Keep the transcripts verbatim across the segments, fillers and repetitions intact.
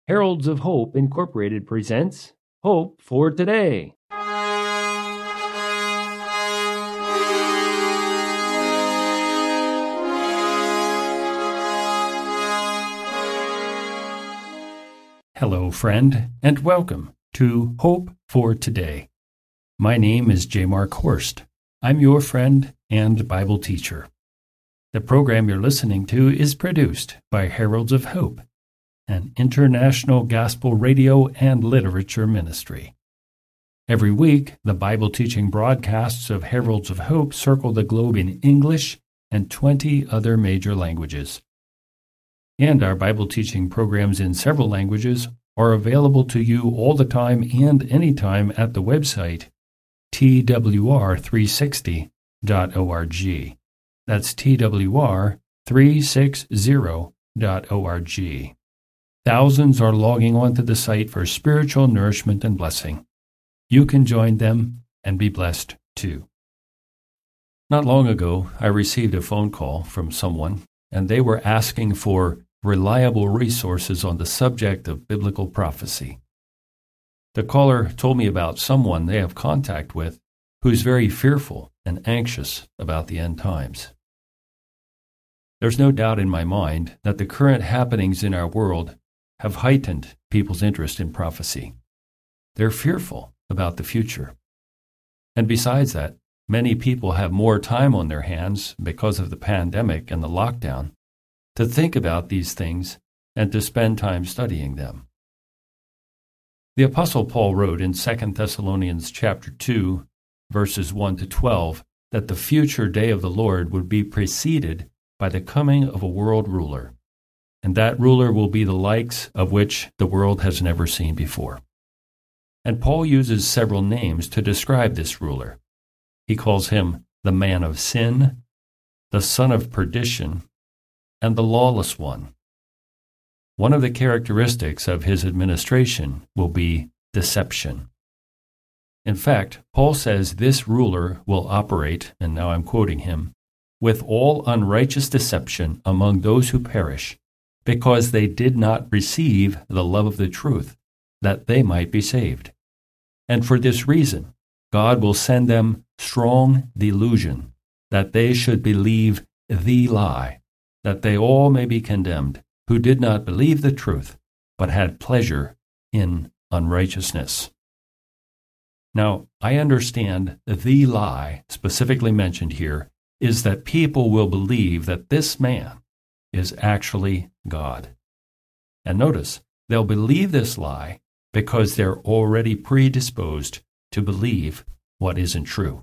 Heralds of Hope Incorporated presents Hope for Today. Hello, friend, and welcome to Hope for Today. My name is J. Mark Horst. I'm your friend and Bible teacher. The program you're listening to is produced by Heralds of Hope, an international gospel radio and literature ministry. Every week, the Bible teaching broadcasts of Heralds of Hope circle the globe in English and twenty other major languages. And our Bible teaching programs in several languages are available to you all the time and anytime at the website T W R three sixty dot org. That's T W R three sixty dot org. Thousands are logging onto the site for spiritual nourishment and blessing. You can join them and be blessed too. Not long ago, I received a phone call from someone, and they were asking for reliable resources on the subject of biblical prophecy. The caller told me about someone they have contact with who's very fearful and anxious about the end times. There's no doubt in my mind that the current happenings in our world have heightened people's interest in prophecy. They're fearful about the future. And besides that, many people have more time on their hands because of the pandemic and the lockdown to think about these things and to spend time studying them. The Apostle Paul wrote in Second Thessalonians chapter two, verses one to twelve, that the future day of the Lord would be preceded by the coming of a world ruler, and that ruler will be the likes of which the world has never seen before. And Paul uses several names to describe this ruler. He calls him the man of sin, the son of perdition, and the lawless one. One of the characteristics of his administration will be deception. In fact, Paul says this ruler will operate, and now I'm quoting him, with all unrighteous deception among those who perish, because they did not receive the love of the truth, that they might be saved. And for this reason, God will send them strong delusion, that they should believe the lie, that they all may be condemned, who did not believe the truth, but had pleasure in unrighteousness. Now, I understand the lie specifically mentioned here is that people will believe that this man is actually God. And notice, they'll believe this lie because they're already predisposed to believe what isn't true.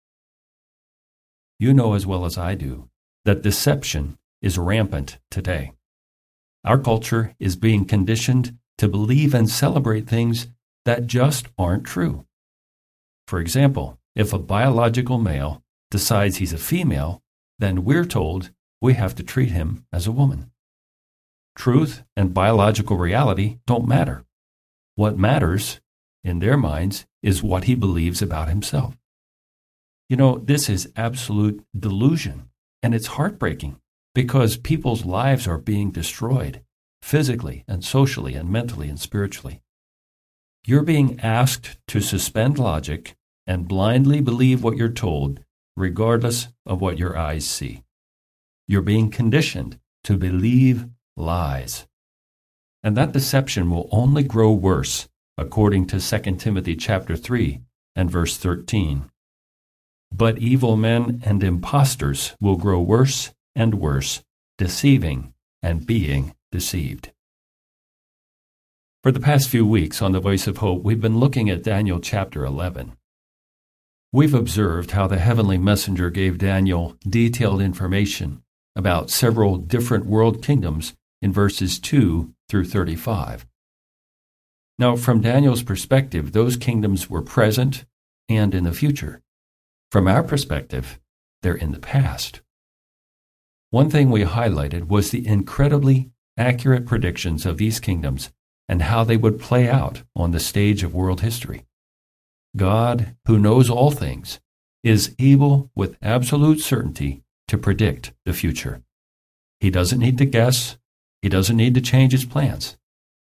You know as well as I do that deception is rampant today. Our culture is being conditioned to believe and celebrate things that just aren't true. For example, if a biological male decides he's a female, then we're told we have to treat him as a woman. Truth and biological reality don't matter. What matters, in their minds, is what he believes about himself. You know, this is absolute delusion, and it's heartbreaking because people's lives are being destroyed, physically and socially and mentally and spiritually. You're being asked to suspend logic and blindly believe what you're told, regardless of what your eyes see. You're being conditioned to believe lies. And that deception will only grow worse, according to Second Timothy chapter three and verse thirteen. But evil men and impostors will grow worse and worse, deceiving and being deceived. For the past few weeks on the Voice of Hope, we've been looking at Daniel chapter eleven. We've observed how the heavenly messenger gave Daniel detailed information about several different world kingdoms in verses two through thirty-five. Now, from Daniel's perspective, those kingdoms were present and in the future. From our perspective, they're in the past. One thing we highlighted was the incredibly accurate predictions of these kingdoms and how they would play out on the stage of world history. God, who knows all things, is able with absolute certainty to predict the future. He doesn't need to guess. He doesn't need to change his plans.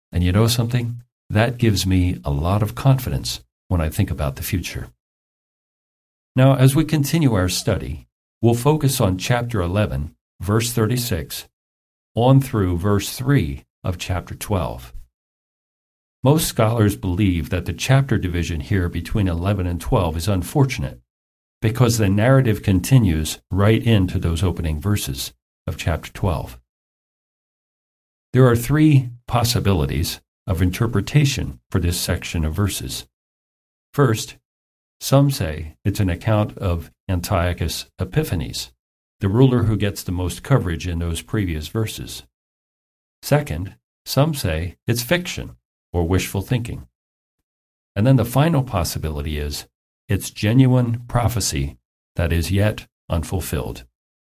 And you know something? That gives me a lot of confidence when I think about the future. Now, as we continue our study, we'll focus on chapter eleven, verse thirty-six, on through verse three of chapter twelve. Most scholars believe that the chapter division here between eleven and twelve is unfortunate because the narrative continues right into those opening verses of chapter twelve. There are three possibilities of interpretation for this section of verses. First, some say it's an account of Antiochus Epiphanes, the ruler who gets the most coverage in those previous verses. Second, some say it's fiction or wishful thinking. And then the final possibility is it's genuine prophecy that is yet unfulfilled.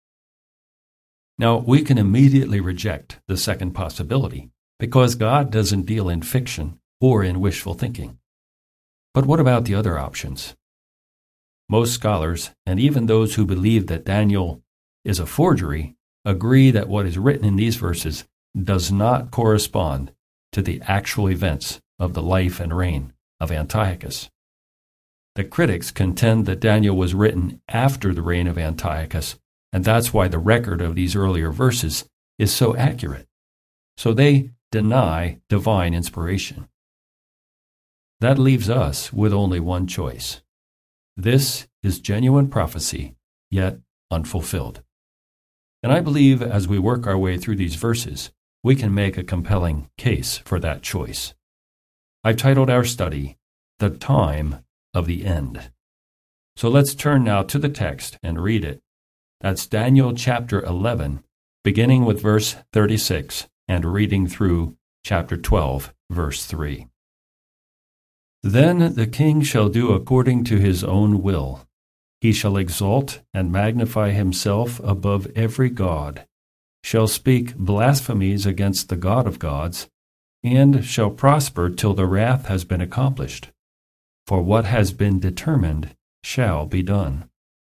Now, we can immediately reject the second possibility because God doesn't deal in fiction or in wishful thinking. But what about the other options? Most scholars, and even those who believe that Daniel is a forgery, agree that what is written in these verses does not correspond to the actual events of the life and reign of Antiochus. The critics contend that Daniel was written after the reign of Antiochus, and that's why the record of these earlier verses is so accurate. So they deny divine inspiration. That leaves us with only one choice. This is genuine prophecy, yet unfulfilled. And I believe as we work our way through these verses, we can make a compelling case for that choice. I've titled our study, The Time of the End. So let's turn now to the text and read it. That's Daniel chapter eleven, beginning with verse thirty-six and reading through chapter twelve, verse three. Then the king shall do according to his own will. He shall exalt and magnify himself above every god, shall speak blasphemies against the God of gods, and shall prosper till the wrath has been accomplished. For what has been determined shall be done.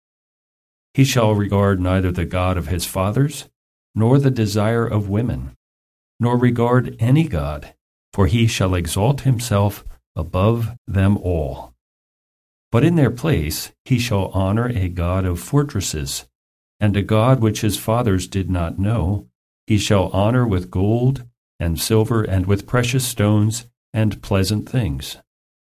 He shall regard neither the God of his fathers, nor the desire of women, nor regard any god, for he shall exalt himself above them all. But in their place he shall honor a god of fortresses, and a god which his fathers did not know, he shall honor with gold and silver and with precious stones and pleasant things.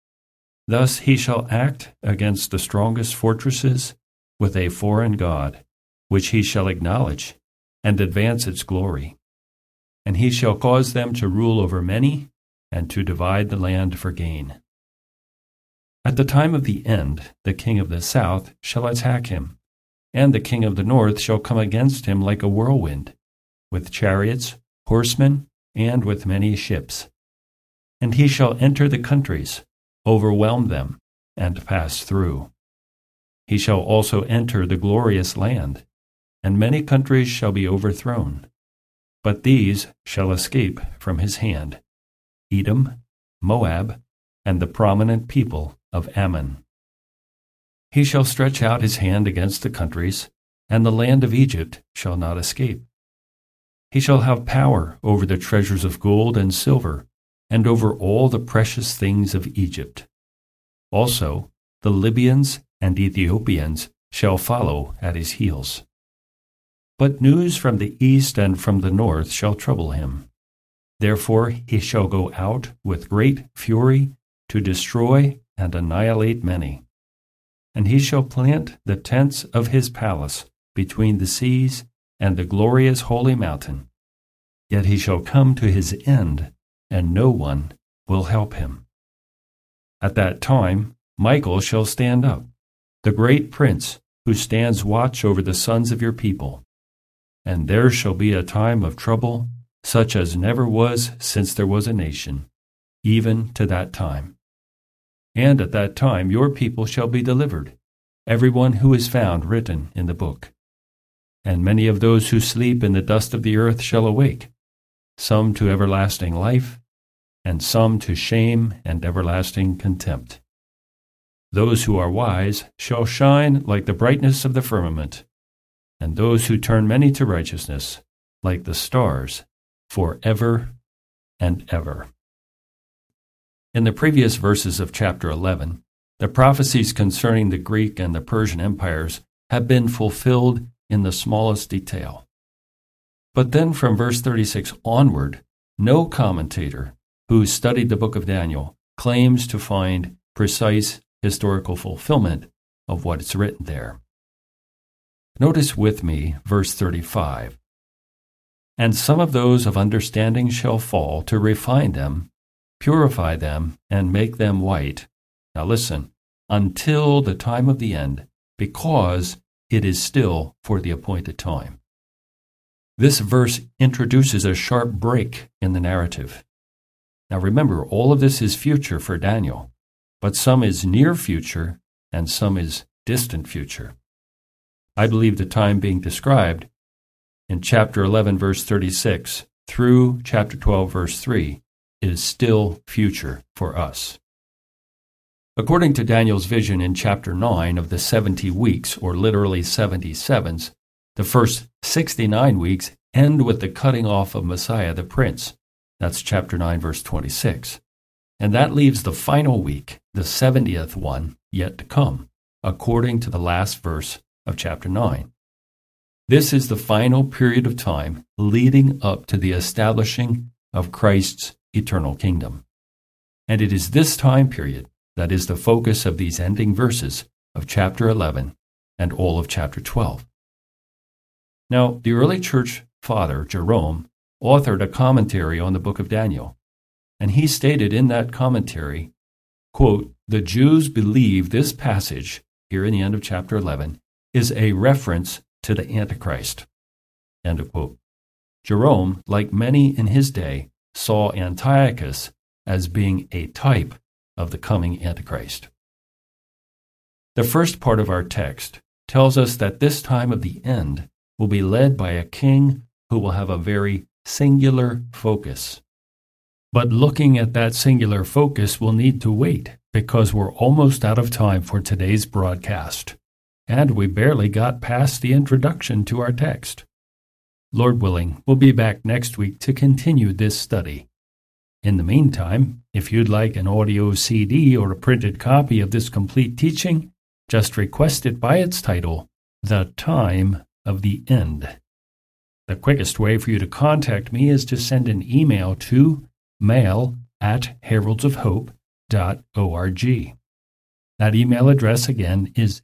Thus he shall act against the strongest fortresses with a foreign god, which he shall acknowledge, and advance its glory. And he shall cause them to rule over many, and to divide the land for gain. At the time of the end, the king of the south shall attack him, and the king of the north shall come against him like a whirlwind, with chariots, horsemen, and with many ships. And he shall enter the countries, overwhelm them, and pass through. He shall also enter the glorious land, and many countries shall be overthrown. But these shall escape from his hand: Edom, Moab, and the prominent people of Ammon. He shall stretch out his hand against the countries, and the land of Egypt shall not escape. He shall have power over the treasures of gold and silver, and over all the precious things of Egypt. Also, the Libyans and Ethiopians shall follow at his heels. But news from the east and from the north shall trouble him. Therefore he shall go out with great fury to destroy and annihilate many. And he shall plant the tents of his palace between the seas and the glorious holy mountain. Yet he shall come to his end, and no one will help him. At that time Michael shall stand up, the great prince who stands watch over the sons of your people. And there shall be a time of trouble, such as never was since there was a nation, even to that time. And at that time your people shall be delivered, every one who is found written in the book. And many of those who sleep in the dust of the earth shall awake, some to everlasting life, and some to shame and everlasting contempt. Those who are wise shall shine like the brightness of the firmament, and those who turn many to righteousness like the stars forever and ever. In the previous verses of chapter eleven, the prophecies concerning the Greek and the Persian empires have been fulfilled in the smallest detail. But then from verse thirty-six onward, no commentator who studied the book of Daniel claims to find precise historical fulfillment of what is written there. Notice with me verse thirty-five. And some of those of understanding shall fall to refine them, purify them, and make them white. Now listen, until the time of the end, because it is still for the appointed time. This verse introduces a sharp break in the narrative. Now remember, all of this is future for Daniel, but some is near future and some is distant future. I believe the time being described in chapter eleven, verse thirty-six, through chapter twelve, verse three, is still future for us. According to Daniel's vision in chapter nine of the seventy weeks, or literally seventy sevens, the first sixty-nine weeks end with the cutting off of Messiah the Prince. That's chapter nine, verse twenty-six. And that leaves the final week, the seventieth one, yet to come, according to the last verse of chapter nine. This is the final period of time leading up to the establishing of Christ's eternal kingdom. And it is this time period that is the focus of these ending verses of chapter eleven and all of chapter twelve. Now, the early church father, Jerome, authored a commentary on the book of Daniel, and he stated in that commentary, quote, "The Jews believe this passage, here in the end of chapter eleven, is a reference to the Antichrist." End of quote. Jerome, like many in his day, saw Antiochus as being a type of the coming Antichrist. The first part of our text tells us that this time of the end will be led by a king who will have a very singular focus. But looking at that singular focus will need to wait, because we're almost out of time for today's broadcast, and we barely got past the introduction to our text. Lord willing, we'll be back next week to continue this study. In the meantime, if you'd like an audio C D or a printed copy of this complete teaching, just request it by its title, The Time of the End. The quickest way for you to contact me is to send an email to mail at heralds of hope dot org. That email address again is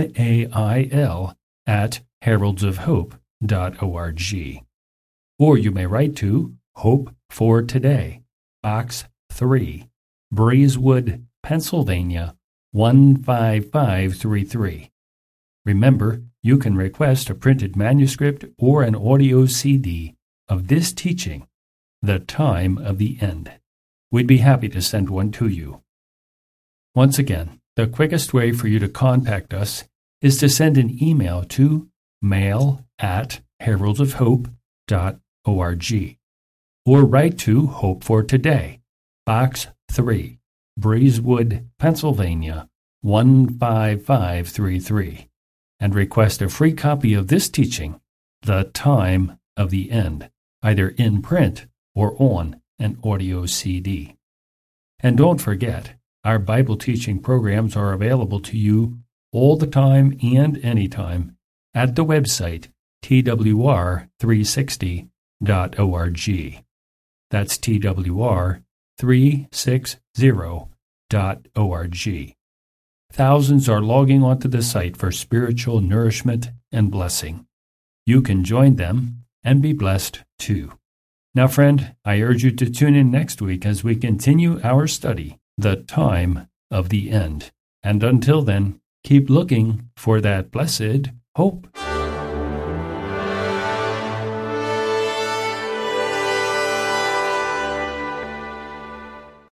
mail at heralds of hope dot org. Or you may write to Hope for Today, Box three, Breezewood, Pennsylvania, one five five three three. Remember, you can request a printed manuscript or an audio C D of this teaching, The Time of the End. We'd be happy to send one to you. Once again, the quickest way for you to contact us is to send an email to mail at heralds of hope dot org or write to Hope for Today, Box three, Breezewood, Pennsylvania, one five five three three, and request a free copy of this teaching, The Time of the End, either in print or on an audio C D. And don't forget, our Bible teaching programs are available to you all the time and anytime at the website T W R three sixty dot org. That's T W R three sixty dot org. Thousands are logging onto the site for spiritual nourishment and blessing. You can join them and be blessed too. Now, friend, I urge you to tune in next week as we continue our study, The Time of the End. And until then, keep looking for that blessed hope.